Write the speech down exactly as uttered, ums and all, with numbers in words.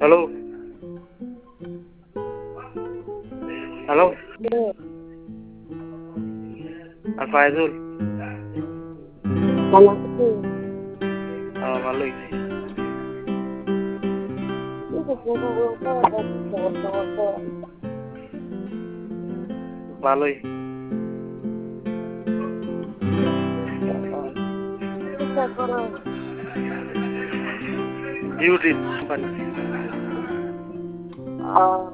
Hello hello আর ফায়জুল ভালো আছি। হ্যাঁ ভালোই ভালোই ডিউটি কোম্পানি